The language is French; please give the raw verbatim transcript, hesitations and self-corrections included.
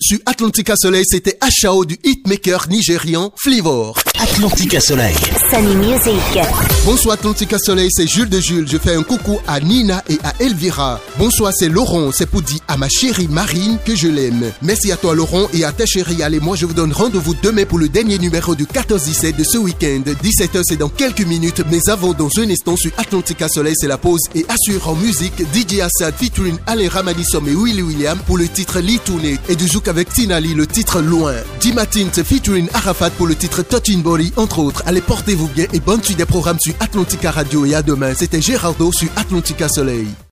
Sur Atlantica Soleil, c'était Achao du hitmaker nigérian Flivor. Atlantica Soleil. Sunny Music. Bonsoir Atlantica Soleil, c'est Jules de Jules. Je fais un coucou à Nina et à Elvira. Bonsoir, c'est Laurent. C'est pour dire à ma chérie Marine que je l'aime. Merci à toi Laurent et à ta chérie. Allez, moi je vous donne rendez-vous demain pour le dernier numéro du quatorze dix-sept de ce week-end. dix-sept heures, c'est dans quelques minutes. Mais avant, dans un instant, sur Atlantica Soleil, c'est la pause. Et assure en musique, D J Assad featuring Alain Ramadissom et Willy William pour le titre Litourné. Et du zouk avec Tinali, le titre Loin. Dimatine, c'est featuring Arafat pour le titre Touching Body, entre autres. Allez, portez-vous bien et bonne suite des programmes sur Atlantica Radio. Et à demain, c'était Gérardo sur Atlantica Soleil.